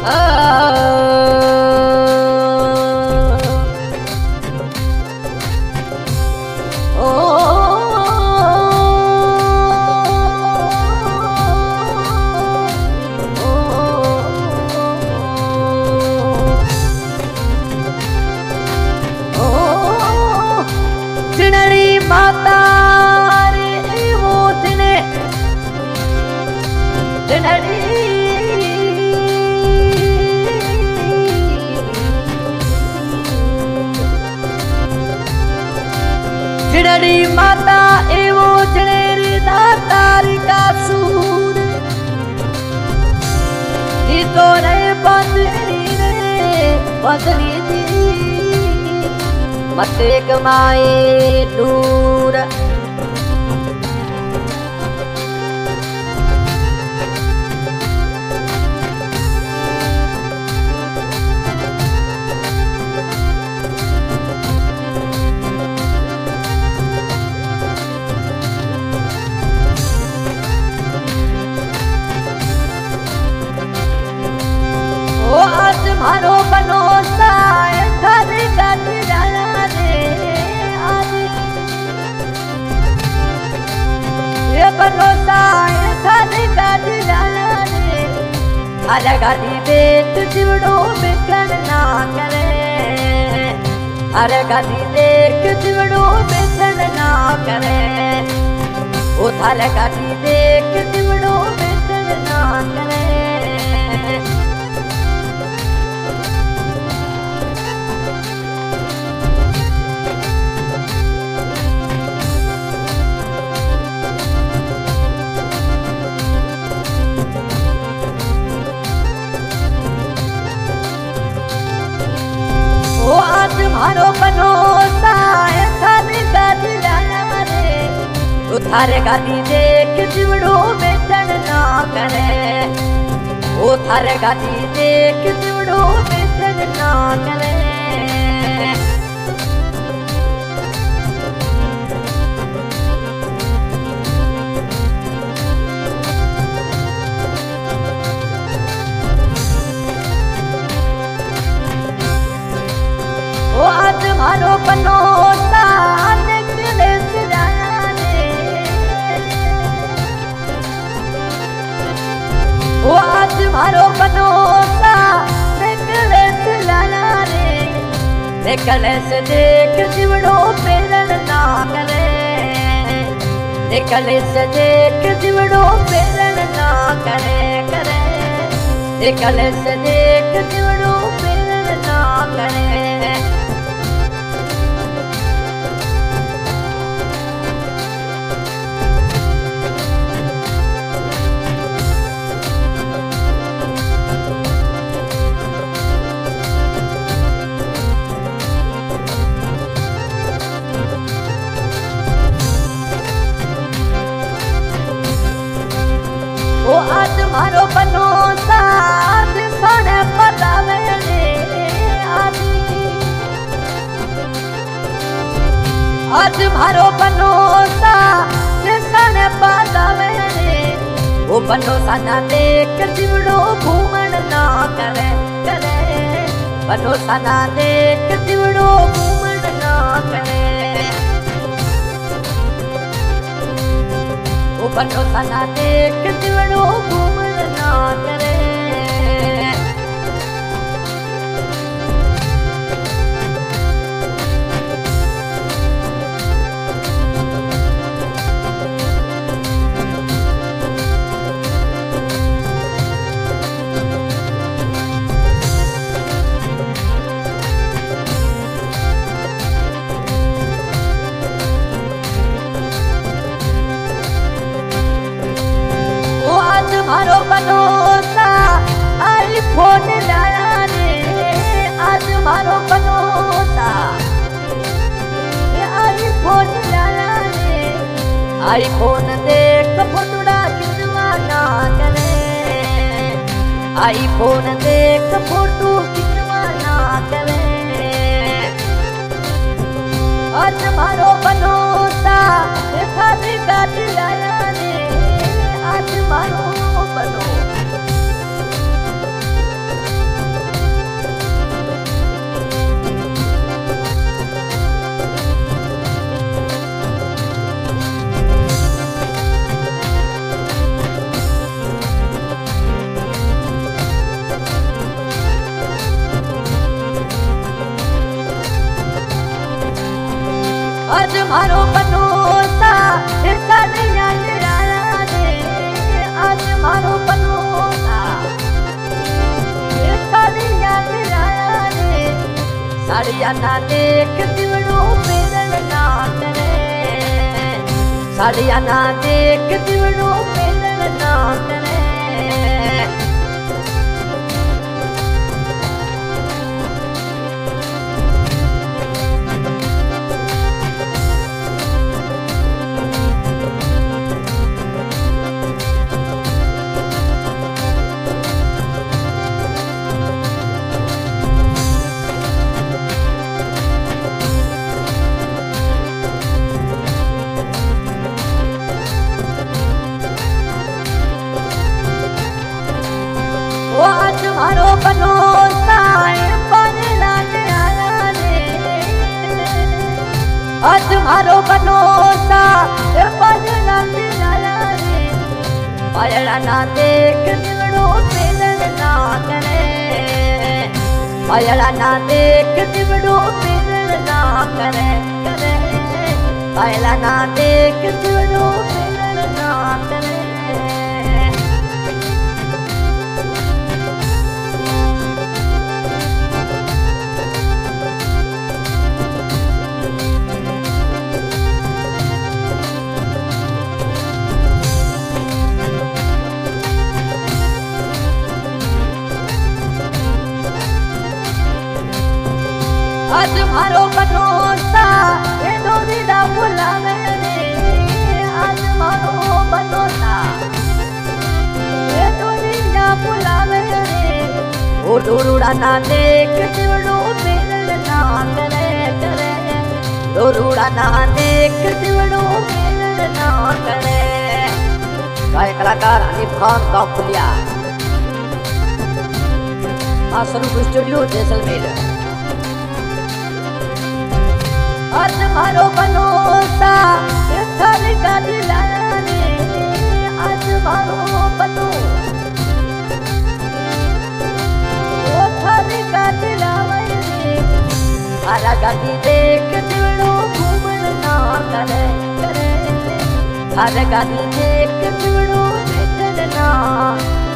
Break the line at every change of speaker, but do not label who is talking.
चिड़ड़ी माता एवो चिड़ेरी दातारी का सूर नी तो रे बदली दी मते कमाए दूर मारो बनोसा घर गट जाना रे ये बनोसा घर गट जाना रे अरे गाड़ी देख दिवड़ो बेकन ना करे अरे गाड़ी देख दिवड़ो बेकन ना करे ओ थारे गाड़ी देख दिवड़ो बेकन ना करे मारो बनोसा थारे गाड़ी जाना रे तो थारे गाड़ी देख दिवड़ो बेचन ना करे ओ थारे गाड़ी देख दिवड़ो बेचन ना करे आज मारो बनोसा निकले से जाना रे वो आज मारो बनोसा निकले से जाना रे निकले से देख दिवड़ो पेरन ना करे निकले से देख दिवड़ो पेरन ना करे करे निकले से देख दिवड़ो पेरन ना करे ओ आज मारो बनोसा सोने बतावे रे आज मारो बनोसा सोने बतावे रे वो बनोसा ना देख दिवड़ो घूमन ना करे करे बनोसा ना देख दिवड़ो घूमन ना करे वो बनोसा ना देख दिवड़ो घूमन ना करे मारो बनोसा आईफोन लाया रे आज मारो बनोसा आईफोन लाया रे आईफोन देख फोटोड़ा खिंचवा ना करे आईफोन देख फोटो खिंचवा ना करे आज मारो बनोसा थारी गाड़ी लाया रे आज मारो मारो बनोता साड़िया रे साड़िया ना देख दिवड़ो पेरन ना करे साड़िया ना देख दिवड़ो पेरन ना करे आज मारो बनोता पायला आया रे आज मारो बनोता पायला आया रे पायला ना देख दिवड़ो पेरन ना करे पायला ना देख दिवड़ो पेरन ना करे करे पायला ना देख दिवड़ो पेरन ना करे आज मारो बनोता ये डोरीडा बुलावे रे आज मारो बनोता ये डोरीडा बुलावे रे ओ डोरूड़ा ना देख दिवड़ो पेरन ना करे करे डोरूड़ा ना देख दिवड़ो पेरन ना करे गायक कलाकार हनीफ खान का खुलिया स्वरूप स्टूडियो जैसलमेर आज मारो बनोता थारी गाड़ी लाने आज मारो बनो ओ थारी गाड़ी लावे थारा गाड़ी देख दिवड़ो घूमन ना करे करे थारा गाड़ी देख दिवड़ो बैठन ना